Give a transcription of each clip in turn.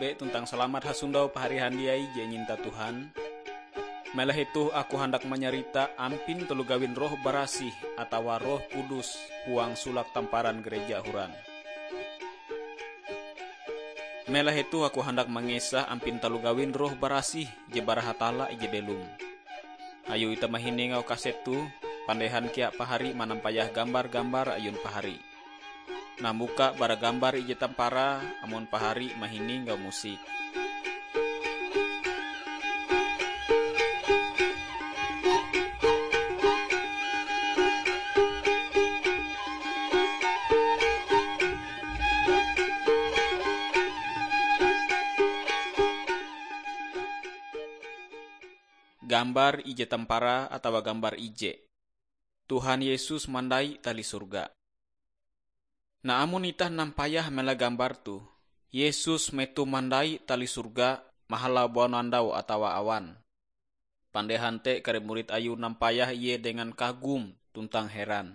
tabe tentang selamat hasundau pahari handiai je nyinta Tuhan. Malah itu aku hendak menyerita ampin telu gawin roh barasih atau roh kudus huang sulak tamparan gereja huran. Malah itu aku hendak mengesah ampin telu gawin roh barasih je barahatala je belum. Ayu ita mahini ngau kasetu pandehan kia pahari manampayah gambar-gambar ayun pahari. Namuka bara gambar ije tampara amon pahari mahini ngau musik. Gambar ije tampara atau gambar ije. Tuhan Yesus mandai tali surga. Na amun itah nampayah mela gambar tu, Yesus metu mandai tali surga mahala bonandau atau awan. Pandehan te kare murid ayu nampayah ye dengan kagum tuntang heran.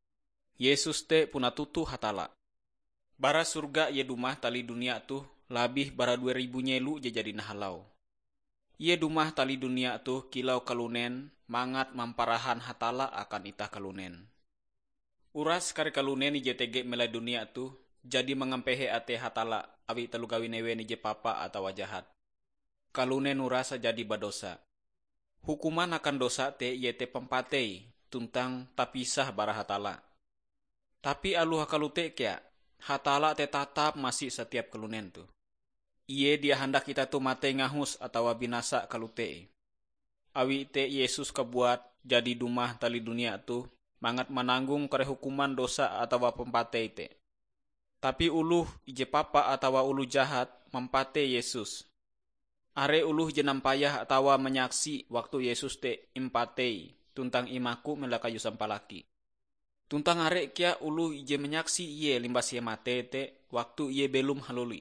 Yesus te puna tutu hatala. Bara surga ye dumah tali dunia tu labih bara 2000 nyelu je jadi nahalau. Ye dumah tali dunia tu kilau kalunen mangat mamparahan hatala akan itah kalunen. Uras kare kalunen ije tege melai dunia tu jadi mengampehe ate hatala awi telu gawin ewe nije papa atau jahat. Kalunen urasa jadi badosa. Hukuman akan dosa te yete pempatei tuntang tapisah bara hatala. Tapi aluh kalute kya hatala te tatap masih setiap kalunen tu. Iye dia hendak kita tu mate ngahus atau binasa kalute. Awi te Yesus kebuat jadi dumah tali dunia tu mangat menanggung kare hukuman dosa atau pempate te. Tapi uluh ije papa atau uluh jahat mempate Yesus. Are uluh je nampayah atau menyaksi waktu Yesus te impatei tuntang imaku mela kayu sampalaki. Tuntang are kia uluh ije menyaksi iye limbas ye mate te waktu iye belum haluli.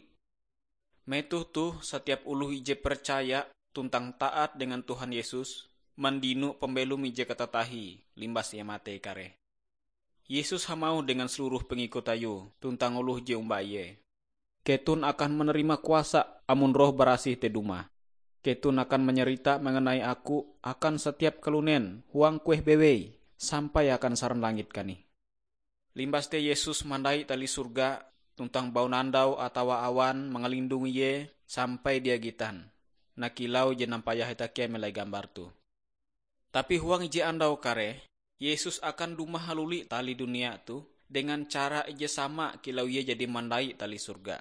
Metuh tuh setiap uluh ije percaya tuntang taat dengan Tuhan Yesus mandinu pembelum ije katatahi limbas ye mate kare. Yesus hamau dengan seluruh pengikut ayu tuntang uluh je umbaye. Ketun akan menerima kuasa amun roh barasih te dumah. Ketun akan menyerita mengenai aku akan setiap kelunen huang kueh bewei sampai akan saran langit kani. Limbas te Yesus mandai tali surga tuntang bau nandau atau awan mengelindungi ye sampai dia gitan. Nakilau je nampayah itakia melai gambar tu. Tapi huang ije andau kare, Yesus akan dumah haluli tali dunia tu dengan cara ije sama kilau ye jadi mandai tali surga.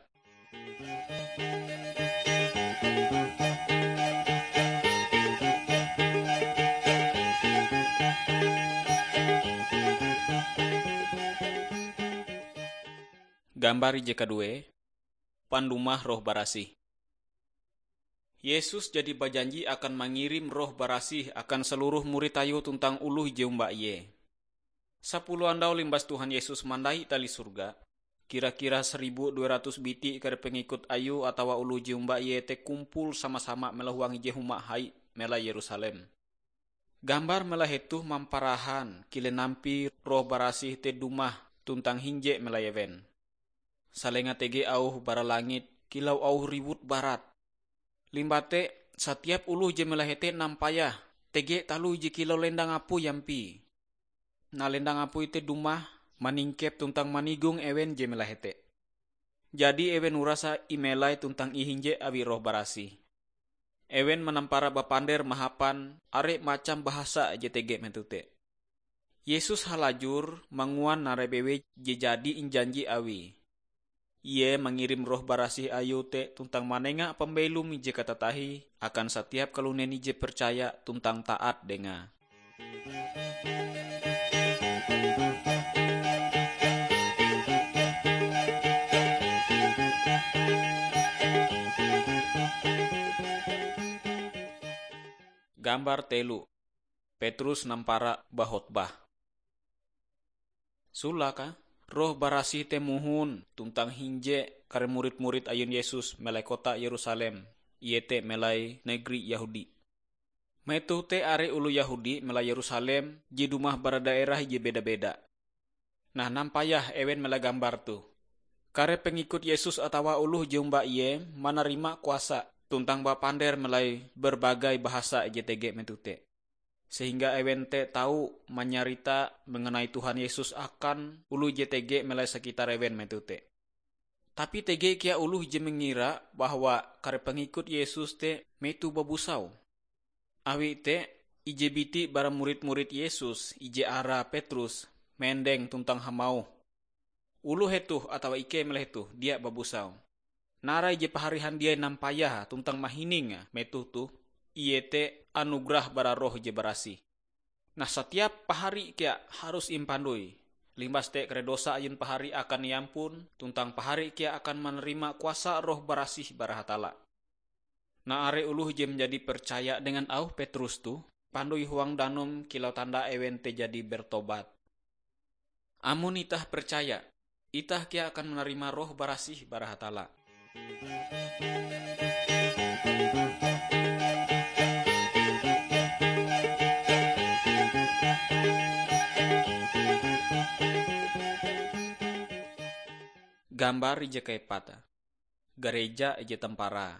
Gambar ije kedua, pandumah roh barasih. Yesus jadi berjanji akan mengirim roh barasih akan seluruh murid ayu tuntang uluh je umba ye. 10 andau limbas Tuhan Yesus mandai tali surga, kira-kira 1200 biti kare pengikut ayu atau uluh je umba ye te kumpul sama-sama melahuang je huma hai mela Yerusalem. Gambar mela hetu mamparahan kile nampi roh barasih te dumah tuntang hinje mela yewen. Salenga tege auh bara langit kilau auh ribut barat. Limbate setiap uluh je melahete nampayah tege talu je kilau lendang apu yampi. Na lendang apu ite dumah maningkep tuntang manigung ewen je melahete. Jadi ewen urasa imelai tuntang ihinje awi roh barasih. Ewen menampara bapander mahapan are macam bahasa je tege metute. Yesus halajur manguan narebewe je jadi injanji awi. Ie mengirim roh barasih ayu te tuntang manenga pembelum ije katatahi akan setiap kalunen ije percaya tuntang taat denga. Gambar telu, Petrus nampara bahotbah. Sulaka roh barasih temuhun tuntang hinje kare murid-murid ayun Yesus melai kota Yerusalem, iete melai negeri Yahudi. Metu te are ulu Yahudi melai Yerusalem ji dumah bara daerah je beda-beda. Nah nampayah ewen melai gambar tu. Kare pengikut Yesus atawa uluh jumba iye menerima kuasa tuntang bapander melai berbagai bahasa JTG metute. Sehingga ewente tahu menyarita mengenai Tuhan Yesus akan ulu JTG melai sekitar ewen metute. Tapi TG kia uluh je mengira bahwa kare pengikut Yesus te metu babusau. Awi te ije biti bara murid-murid Yesus ije ara Petrus mendeng tuntang hamau. Ulu hetuh atau ike meletuh dia babusau. Narai je paharihan dia nampayah tuntang mahining metuh tuh iye te anugerah bara roh je barasi. Nah setiap pahari kia harus impandui. Limbas te kare dosa ayun pahari akan iampun tuntang pahari kia akan menerima kuasa roh barasih bara hatala. Nah are uluh je menjadi percaya dengan au Petrus tuh pandui huang danum kilau tanda ewen te jadi bertobat. Amun itah percaya, itah kia akan menerima roh barasih bara hatala. Gambar ije kaepata. Gereja ije tempara.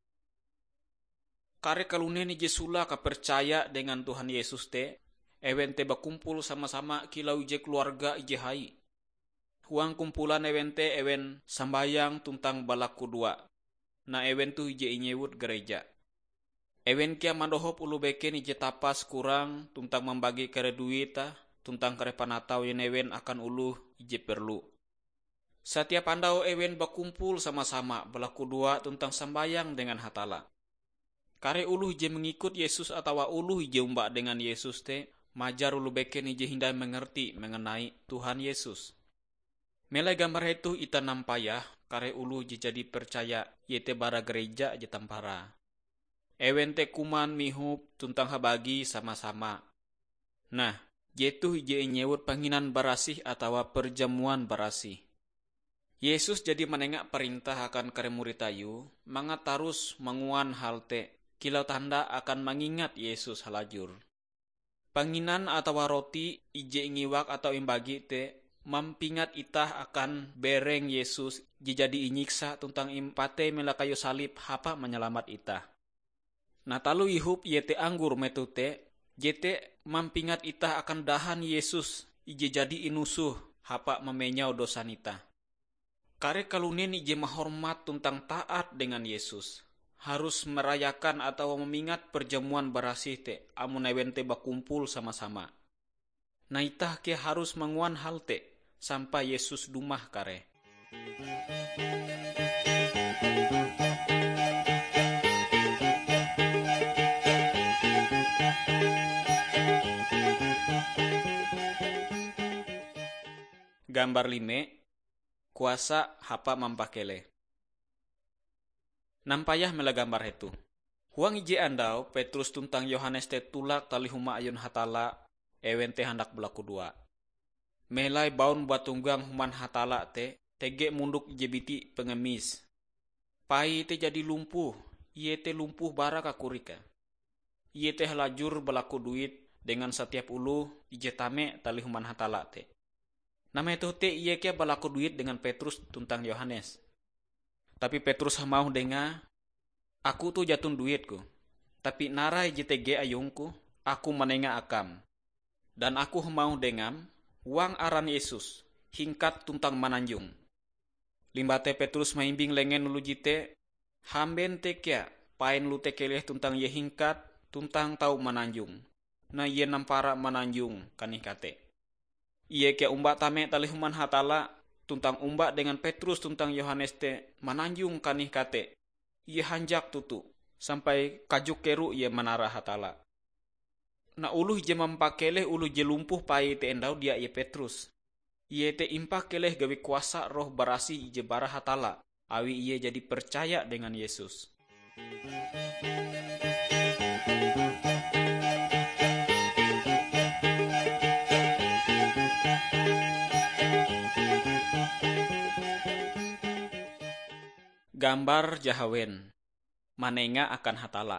Kare kalunen ije sula ka percaya dengan Tuhan Yesus te, ewen te bakumpul sama-sama kilau ije keluarga ije hai. Huang kumpulan ewen te ewen sambayang tuntang balaku dua. Na ewen tu ije inyewut gereja. Ewen kia mandohop ulu beken ije tapas kurang tuntang membagi kare duita tuntang kare panatau yang ewen akan ulu ije perlu. Setiap andau ewen bakumpul sama-sama balaku dua tuntang sambayang dengan hatala. Kare uluh je mengikut Yesus atau uluh je umbak dengan Yesus te, majar ulu beken ije hindai mengerti mengenai Tuhan Yesus. Melai gambar itu ita nampayah kare uluh je jadi percaya yete bara gereja je tampara. Ewen te kuman mihup tuntang habagi sama-sama. Nah, jetuh je nyewut panginan barasih atau perjamuan barasih. Yesus jadi menengak perintah akan kare murid ayu, mangat tarus menguan hal te, kilau tanda akan mengingat Yesus halajur. Panginan atau roti ije ngiwak atau imbagi te, mampingat itah akan bereng Yesus jadi inyiksa tuntang impate mela kayu salib hapa menyelamat itah. Nah talu ihup yete anggur metute, jete mampingat itah akan dahan Yesus ije jadi inusuh hapa memenyau dosa nita. Kare kalunen ije mahormat tuntang taat dengan Yesus. Harus merayakan atau memingat perjamuan barasih te, amun ewen te bakumpul sama-sama. Nah itah ke harus menguan hal te, sampai Yesus dumah kare. Gambar 5. Kuasa hapa mampakele. Nampayah mela gambar itu. Huang ije andau Petrus tuntang Yohanes te tulak tali huma ayun hatala ewen te hendak belaku dua. Melai baun batunggang human hatala te tege munduk ije biti pengemis. Pai te jadi lumpuh, iye te lumpuh bara kakurika. Iye te halajur belaku duit dengan setiap ulu ije tame tali human hatala te. Nama itu te iye kia balaku duit dengan Petrus tuntang Yohanes. Tapi Petrus mau denga, aku tuh jatun duitku. Tapi narai JTG ayungku, aku menenga akam. Dan aku mau dengam, uang aran Yesus, hingkat tuntang mananjung. Limbate Petrus maimbing lengen ulu jite, hamben te kia, pain lu te keleh tuntang ye hingkat, tuntang tau mananjung. Na ye nampara mananjung kanih kate. Iye kia umbak tame tali human hatala tuntang umbak dengan Petrus tuntang Yohanes te mananjung kanih kate. Iye hanjak tutu sampai kajuk keru iye menara hatala. Na uluh je mampakeleh uluh je lumpuh pai te endau dia iye Petrus. Iye te impak keleh gawi kuasa roh barasi je bara hatala. Awi iye jadi percaya dengan Yesus. Gambar jahawen, manenga akan hatala.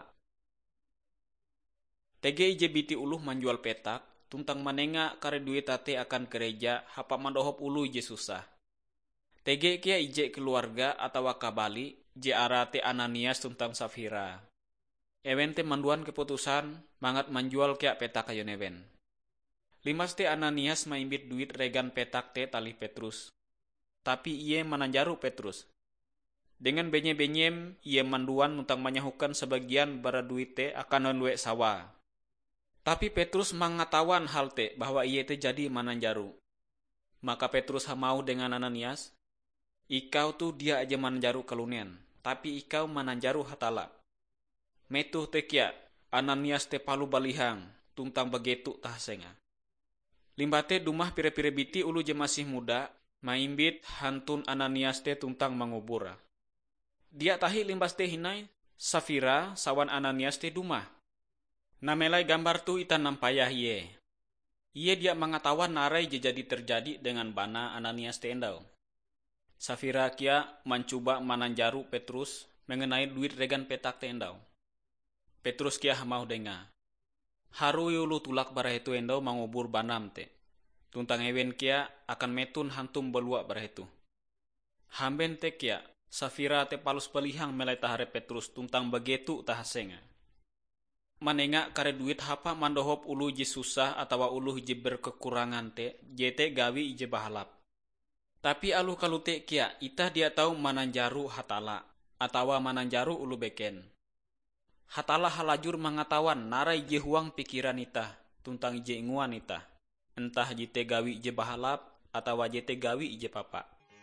Tege ije biti uluh manjual petak, tuntang manenga kare duit tate akan gereja hapa mandohop ulu ije susah. Tege kia ije keluarga atau kabali je ara te Ananias tuntang Safira. Ewen te manduan keputusan mangat menjual kia petak kayon ewen. Limas te Ananias maimbit duit regan petak te tali Petrus. Tapi ia mananjaru Petrus. Dengan benye-benyem ia manduan nuntang menyahukan sebagian bara duit te akan nonwe sawa. Tapi Petrus mangatawan hal te bahwa ia te jadi mananjaru. Maka Petrus hamau dengan Ananias, "Ikau tu dia aja mananjaru kalunian, tapi ikau mananjaru hatala. Metuh te kia Ananias te palu balihang, tuntang begetu tahasenga." Limbate dumah pire-pire biti ulu je masih muda, maimbit hantun Ananias te tuntang mangubura. Dia tahi limbas te hinai, Safira sawan Ananias te dumah. Namelai gambar tu ita nampayah ye. Ia dia mangatawan narai je jadi terjadi dengan bana Ananias te endau. Safira kia mencoba mananjaru Petrus mengenai duit regan petak te endau. Petrus kia hamau denga. Haru yulu tulak barahetu endau mangubur banam te. Tuntang ewen kia akan metun hantum belua barahetu. Hamben te kia Safira te palus pelihang melai tahare Petrus tuntang begetu tahasenga. Manenga kare duit hapa mandohop ulu je susah atawa ulu je berkekurangan te jete gawi je bahalap. Tapi alu kalute kia ita dia tahu mananjaru hatala atawa mananjaru ulu beken. Hatala halajur mangatawan narai je huang pikiran ita tuntang je inguan ita. Entah jete gawi je bahalap atawa jete gawi je papa.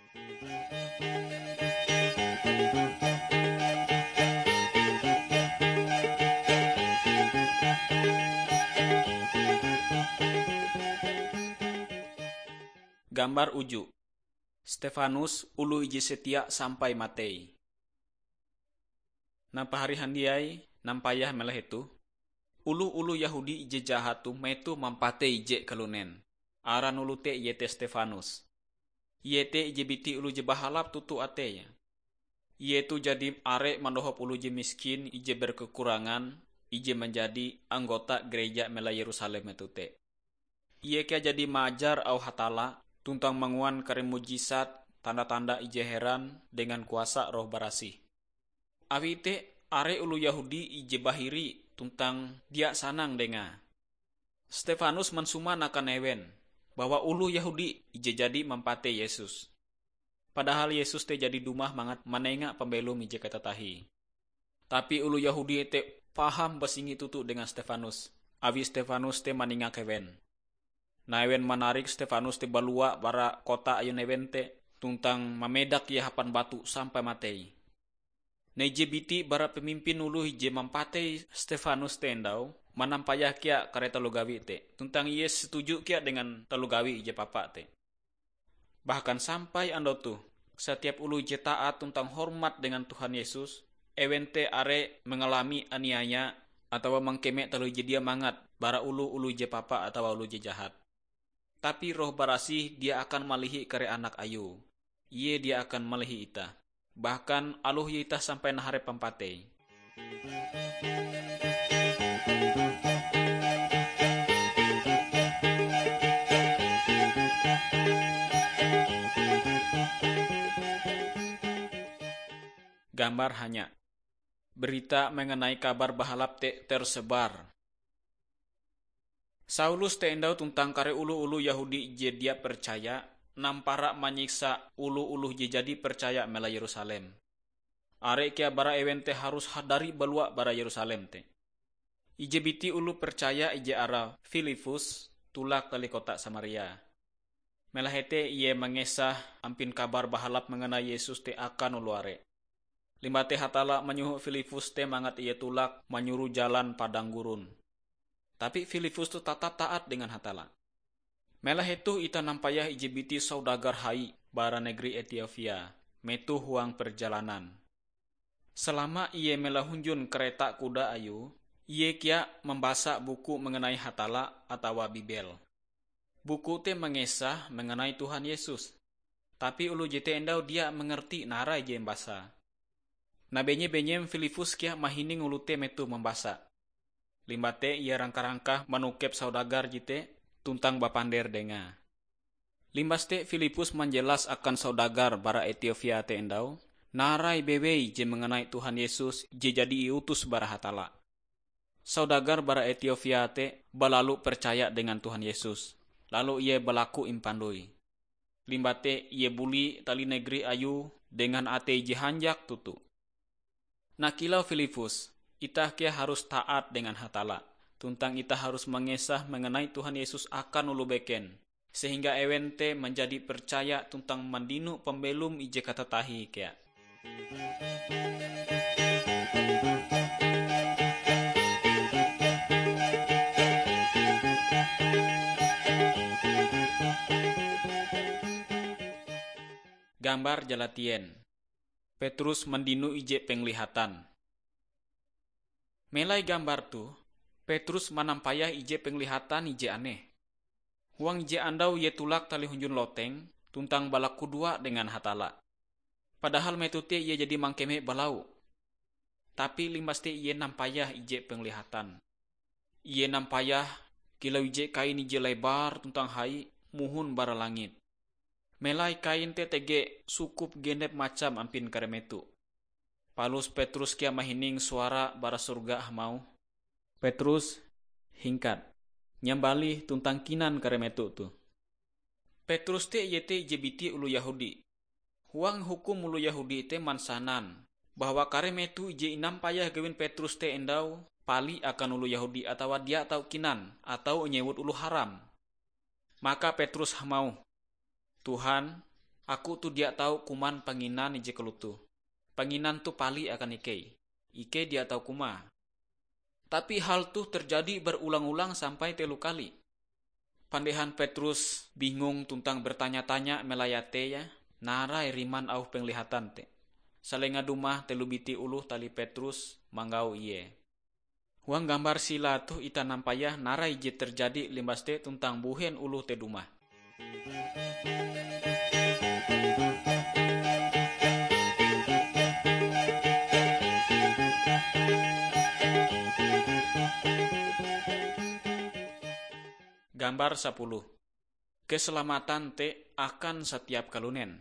Gambar uju. Stefanus ulu ije setia sampai matei. Nampahari handiai nampayah melah itu. Ulu Yahudi ije jahatu metu mampatei je kalunen. Aran ulu te yete Stefanus. Yete ije biti ulu je bahalap tutu ateya. Yetu jadi are mandohop ulu je miskin ije berkekurangan ije menjadi anggota gereja melah Yerusalem itu te. Ie kia jadi majar au hatala tuntang manguan kare mujizat tanda-tanda ije heran dengan kuasa roh barasih. Awi te are ulu Yahudi ije bahiri tuntang dia sanang denga. Stefanus mensuman akan ewen bahwa ulu Yahudi ije jadi mempate Yesus. Padahal Yesus te jadi dumah mangat manenga pembelum ije kata tahi. Tapi ulu Yahudi te paham basingi tutu dengan Stefanus. Awi Stefanus te maninga kewen. Na ewen menarik Stefanus te balua bara kota ayun ewen te tuntang mamedak ia hapan batu sampai matei. Neje biti bara pemimpin ulu hije mampatei Stefanus te endau manampayah kia kare telu gawi te tuntang ia setuju kia dengan telu gawi ije papa te. Bahkan sampai ando tu setiap ulu hije taat tuntang hormat dengan Tuhan Yesus, ewen te are mengalami aniaya atau mengkeme telu hije dia mangat bara ulu hije papa atau ulu hije jahat. Tapi roh barasih dia akan malihi kare anak ayu. Ie dia akan malihi ita. Bahkan aluh ita sampai nahare pampatei. Gambar hanya. Berita mengenai kabar bahalap te tersebar. Saulus te endau tuntang kare ulu Yahudi je dia percaya nampara manyiksa ulu je jadi percaya mela Yerusalem. Are kia bara ewen te harus hadari balua bara Yerusalem te. Ije biti ulu percaya ije ara Filipus tulak kali kota Samaria. Mela hete ie mengesah ampin kabar bahalap mengenai Yesus te akan ulu are. Limbate hatala menyuruh Filipus te mangat ie tulak menyuruh jalan padang gurun. Tapi Filipus tu tetap taat dengan hatala. Melah itu ita nampayah ije biti saudagar hai bara negeri Ethiopia, metu huang perjalanan. Selama ia melah hunjun kereta kuda ayu, ia kia membaca buku mengenai hatala atau Bibel. Buku te mengesah mengenai Tuhan Yesus. Tapi ulu jete endau dia mengerti nara ije membaca. Na benye-benyem Filipus kia mahining ulu te metu membaca. Limbate ia rangka-rangka manukep saudagar jite tuntang bapander denga. Limbas te Filipus menjelas akan saudagar bara Ethiopia te endau, narai bewei je mengenai Tuhan Yesus je jadi iutus bara hatala. Saudagar bara Ethiopia te balalu percaya dengan Tuhan Yesus. Lalu ia berlaku impandoi. Limbate ia buli tali negeri ayu dengan ate je hanjak tutu. Nah kilau Filipus, itah kia harus taat dengan hatala. Tuntang itah harus mengesah mengenai Tuhan Yesus akan ulu beken. Sehingga ewente menjadi percaya tentang mandinu pembelum ije kata tahi kia. Gambar jalatien. Petrus mendinu ije penglihatan. Melai gambar tu, Petrus manampayah ije penglihatan ije aneh. Huang je andau ye tulak tali hunjun loteng, tuntang balaku dua dengan hatala. Padahal metute ye jadi mangkeme balau. Tapi limbaste ye nampayah ije penglihatan. Ye nampayah kilau ije kain ije lebar tuntang hai muhun bara langit. Melai kain te tege sukup genep macam ampin karemetu. Palus Petrus kia mahining suara bara surga mau. Petrus hingkat. Nyambali tuntang kinan karemetu tu. Petrus te yete jebiti ulu Yahudi. Huang hukum ulu Yahudi te mansanan bahwa karemetu je inam payah gawin Petrus te endau pali akan ulu Yahudi atau dia tau kinan atau nyewut ulu haram. Maka Petrus hamau, Tuhan, aku tu dia tahu kuman panginan je kelutu. Panginan tu pali akan Ike. Ike dia tahu kuma. Tapi hal tu terjadi berulang-ulang sampai 3 kali. Pandehan Petrus bingung tuntang bertanya-tanya melayate ya. Narai riman au penglihatan te. Salenga dumah 3 biti uluh tali Petrus manggau iye. Huang gambar sila tu ita nampayah narai je terjadi limbas te tuntang buhen uluh te dumah. Gambar 10. Keselamatan te akan setiap kalunen.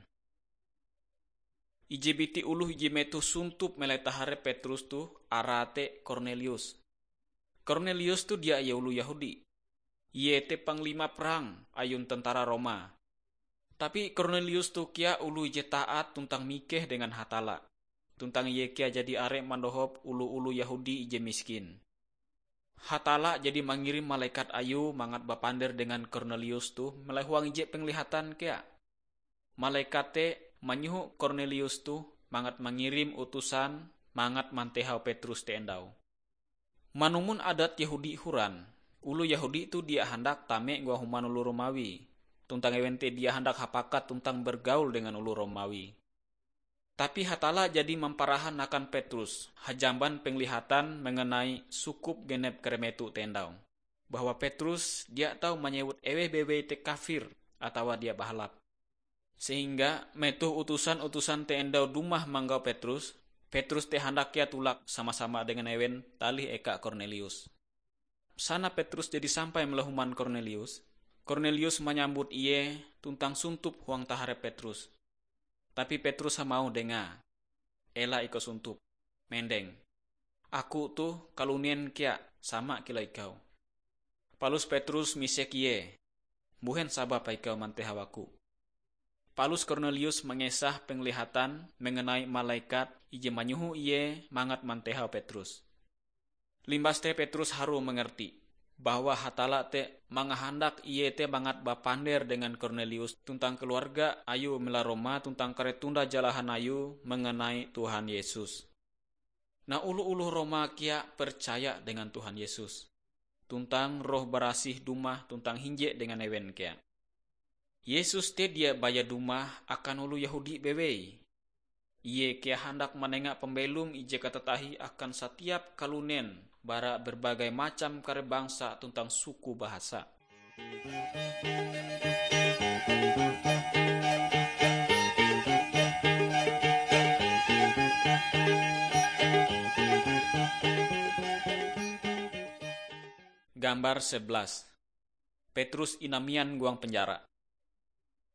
Ije biti uluh ije metu suntup meletahare Petrus tu arate Cornelius. Cornelius tu dia ulu Yahudi. Ye te panglima perang ayun tentara Roma. Tapi Cornelius tu kia ulu ije taat tuntang mikeh dengan hatala. Tuntang ye kia jadi are mandohop ulu-ulu Yahudi ije miskin. Hatala jadi mengirim malaikat ayu mangat bapander dengan Cornelius tu melehuang ije penglihatan kia. Malaikat te menyuhu Cornelius tu mangat mengirim utusan mangat mantehau Petrus te endau. Manumun adat Yahudi huran, ulu Yahudi tu dia hendak tame gua human ulu Romawi. Tuntang ewente dia hendak hapakat tuntang bergaul dengan ulu Romawi. Tapi hatala jadi memparahan akan Petrus, hajamban penglihatan mengenai sukup genep keremetu tendau. Bahwa Petrus dia tahu menyebut ewe-bewe te kafir atau dia bahalap. Sehingga metuh utusan-utusan te endau dumah manggau Petrus, Petrus te hendak kia tulak sama-sama dengan ewen tali eka Cornelius. Sana Petrus jadi sampai melehuman Cornelius. Cornelius menyambut iye tuntang suntup huang tahare Petrus. Tapi Petrus mau dengar. Ela iko suntup. Mendeng. Aku tuh kalunien kia sama kila ikau. Palus Petrus misek iye. Buhen sabab ikau mantehawaku. Palus Cornelius mengesah penglihatan mengenai malaikat ije manyuhu iye mangat mantehau Petrus. Limbas te Petrus haru mengerti bahwa hatala te mangahandak iye te mangat bapander dengan Cornelius tuntang keluarga ayu mela Roma tuntang karetunda jalahan ayu mengenai Tuhan Yesus. Nah ulu-ulu Roma kia percaya dengan Tuhan Yesus. Tuntang roh barasih dumah tuntang hinje dengan ewen kia. Yesus te dia baya dumah akan ulu Yahudi bewei. Iye kia hendak menengak pembelum ije katatahi akan setiap kalunen bara berbagai macam kare bangsa tentang suku bahasa. Gambar 11. Petrus inamian guang penjara.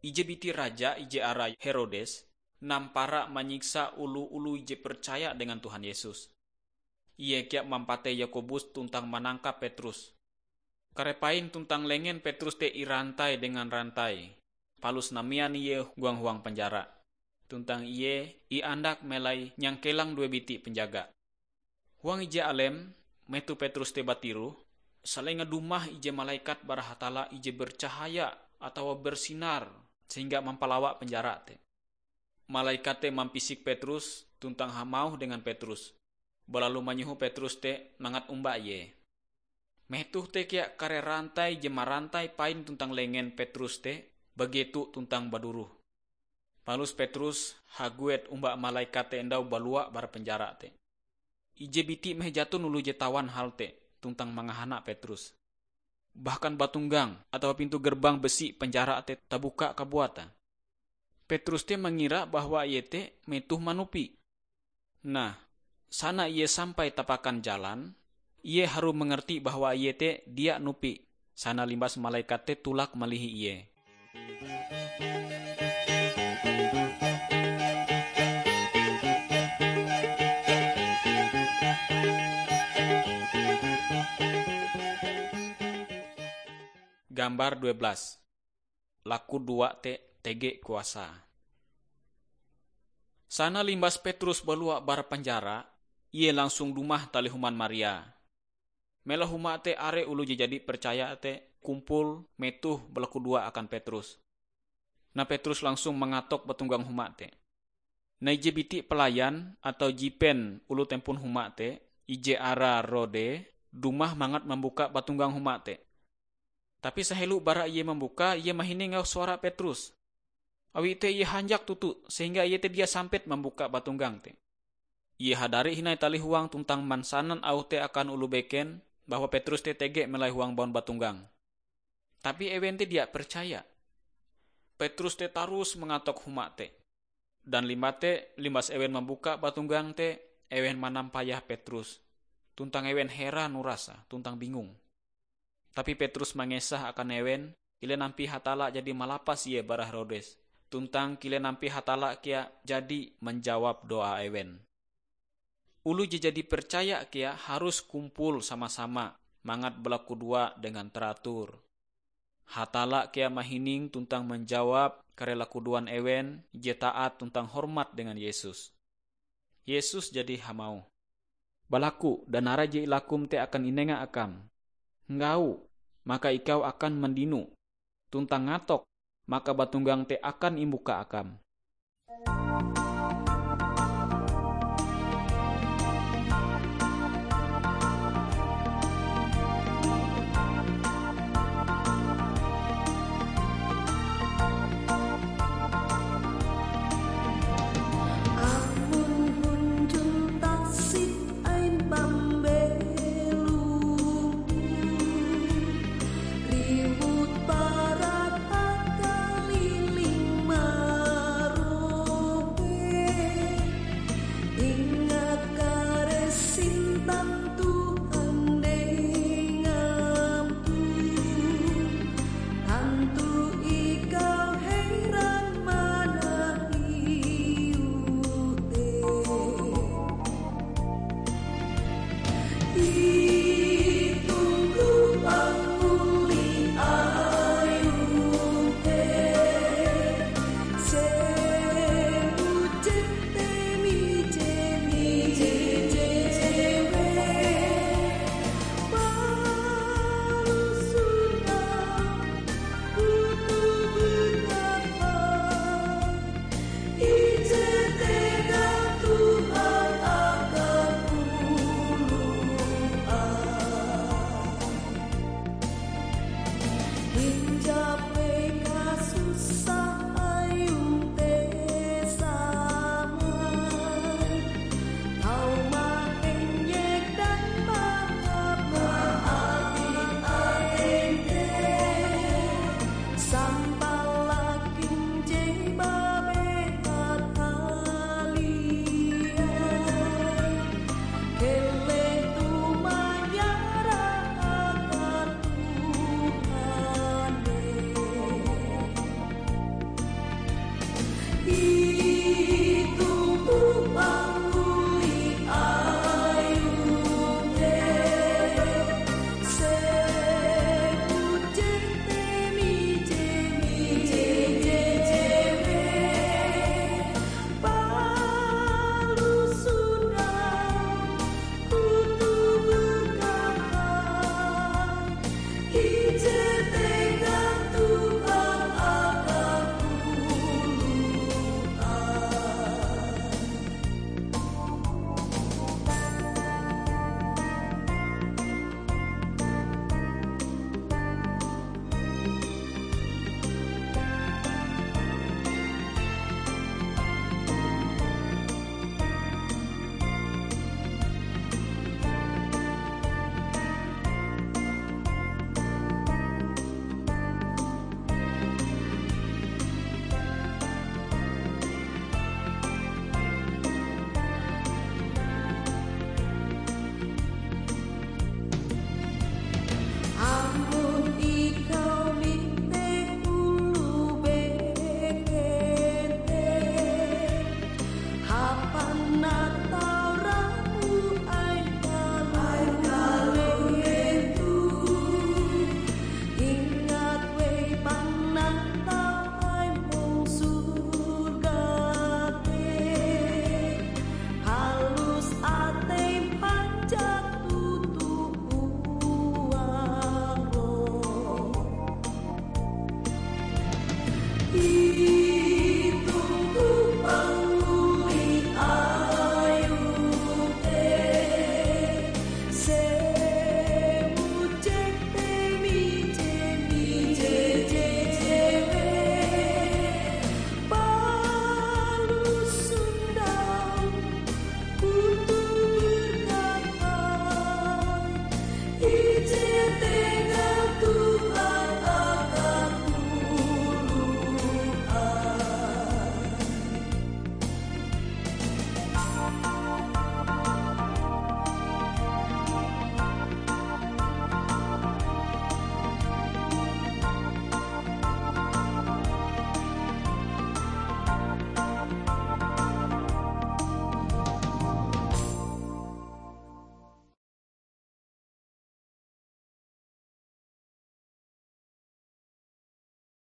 Ije biti raja ije ara Herodes nampara menyiksa ulu-ulu ije percaya dengan Tuhan Yesus. Ia kiak mampate Yakobus tuntang menangkap Petrus. Karepain tuntang lengen Petrus te irantai dengan rantai. Palus namian iye huang-huang penjara. Tuntang iye andak melai nyangkelang 2 biti penjaga. Huang ije alem metu Petrus te batiru, salenga dumah ije malaikat barahatala ije bercahaya atau bersinar sehingga mempalawak penjara te. Malaikat te mampisik Petrus tuntang hamauh dengan Petrus. Belalu manyuhu Petrus te mangat umba ye. Metuh te kia kare rantai jema rantai pain tuntang lengen Petrus te begitu tuntang baduruh. Palus Petrus haguet umba malaikat te endau balua bar penjara te. Ije biti meh jatun ulu je tawan hal te tuntang mangahana Petrus. Bahkan batunggang atau pintu gerbang besi penjara te tabuka kabuata. Petrus te mengira bahwa ia te metuh manupi. Nah, sana ia sampai tapakan jalan, ia harus mengerti bahwa ia te dia nupi. Sana limbas malaikat te tulak melihi ia. Gambar 12. Laku 2 te tege kuasa. Sana limbas Petrus balua bar penjara, ia langsung dumah tali human Maria. Mela huma te are ulu jadi percaya te kumpul metuh belaku 2 akan Petrus. Nah Petrus langsung mengatok batunggang huma te. Nah ije biti pelayan atau jipen ulu tempun huma te, ije ara Rode, dumah mangat membuka batunggang huma te. Tapi sahelu bara ia membuka, ia mahini ngau suara Petrus. Awi te ia hanjak tutut, sehingga ia te dia sampet membuka batunggang te. Ia hadari hinai tali huang tuntang mansanan au te akan ulu beken, bahwa Petrus te tege melai huang baun batunggang. Tapi ewen te dia percaya. Petrus te tarus mengatok huma te. Dan limbas ewen membuka batunggang te, ewen manampayah Petrus. Tuntang ewen heran nurasa, tuntang bingung. Tapi Petrus mengesah akan ewen, kile nampi hatala jadi malapas ia barah Herodes. Tuntang kile nampi hatala kia jadi menjawab doa ewen. Ulu jadi percaya kia harus kumpul sama-sama, mangat belaku 2 dengan teratur. Hatala kia mahining tuntang menjawab karela kuduan ewen, je taat tuntang hormat dengan Yesus. Yesus jadi hamau. Balaku dan ara je ilakum te akan inenga akam. Ngau, maka ikau akan mendinu. Tuntang ngatok, maka batunggang te akan imbuka akam.